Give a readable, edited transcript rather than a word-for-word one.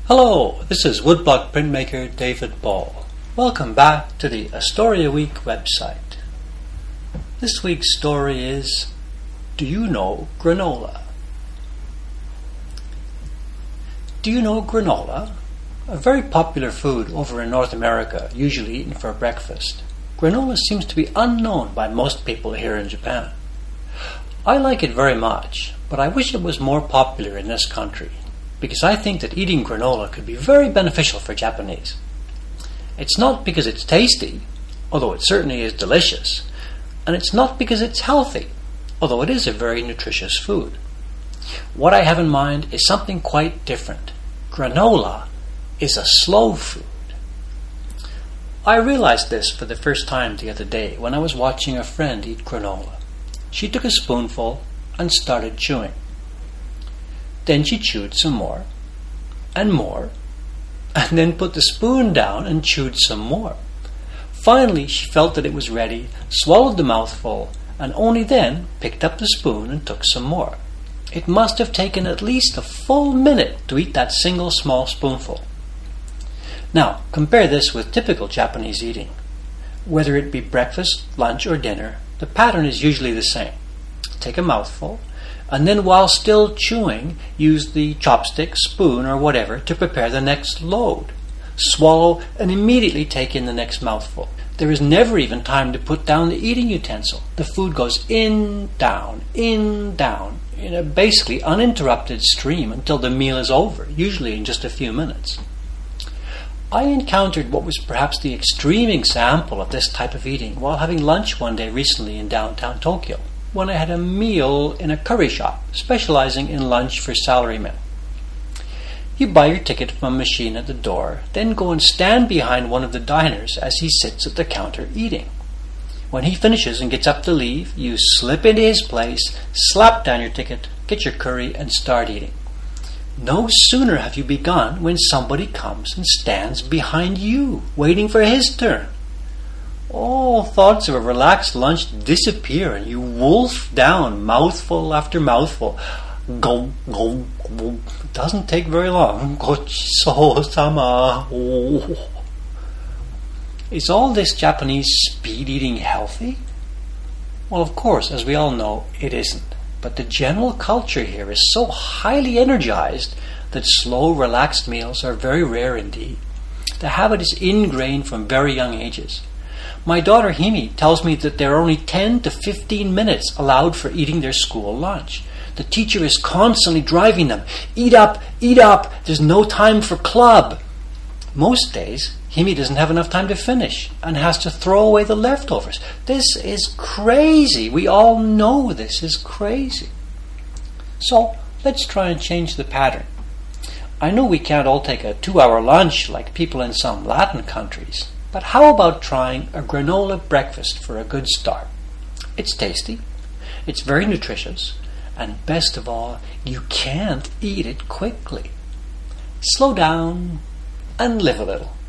Hello, this is woodblock printmaker David Ball. Welcome back to the A Story a Week website. This week's story is, do you know granola? Do you know granola? A very popular food over in North America, usually eaten for breakfast. Granola seems to be unknown by most people here in Japan. I like it very much, but I wish it was more popular in this country, because I think that eating granola could be very beneficial for Japanese. It's not because it's tasty, although it certainly is delicious, and it's not because it's healthy, although it is a very nutritious food. What I have in mind is something quite different. Granola is a slow food. I realized this for the first time the other day when I was watching a friend eat granola. She took a spoonful and started chewing. Then she chewed some more, and then put the spoon down and chewed some more. Finally, she felt that it was ready, swallowed the mouthful, and only then picked up the spoon and took some more. It must have taken at least a full minute to eat that single small spoonful. Now, compare this with typical Japanese eating. Whether it be breakfast, lunch, or dinner, the pattern is usually the same. Take a mouthful, and then while still chewing, use the chopstick, spoon, or whatever to prepare the next load. Swallow and immediately take in the next mouthful. There is never even time to put down the eating utensil. The food goes in, down, in a basically uninterrupted stream until the meal is over, usually in just a few minutes. I encountered what was perhaps the extreme example of this type of eating while having lunch one day recently in downtown Tokyo, when I had a meal in a curry shop specializing in lunch for salarymen. You buy your ticket from a machine at the door, then go and stand behind one of the diners as he sits at the counter eating. When he finishes and gets up to leave, you slip into his place, slap down your ticket, get your curry, and start eating. No sooner have you begun when somebody comes and stands behind you, waiting for his turn. All thoughts of a relaxed lunch disappear and you wolf down mouthful after mouthful. Go, go, go. It doesn't take very long. Gochiso-sama. Oh. Is all this Japanese speed eating healthy? Well, of course, as we all know, it isn't. But the general culture here is so highly energized that slow, relaxed meals are very rare indeed. The habit is ingrained from very young ages. My daughter Himi tells me that there are only 10 to 15 minutes allowed for eating their school lunch. The teacher is constantly driving them. Eat up, there's no time for club. Most days, Himi doesn't have enough time to finish and has to throw away the leftovers. This is crazy. We all know this is crazy. So, let's try and change the pattern. I know we can't all take a 2-hour lunch like people in some Latin countries, but how about trying a granola breakfast for a good start? It's tasty, it's very nutritious, and best of all, you can't eat it quickly. Slow down and live a little.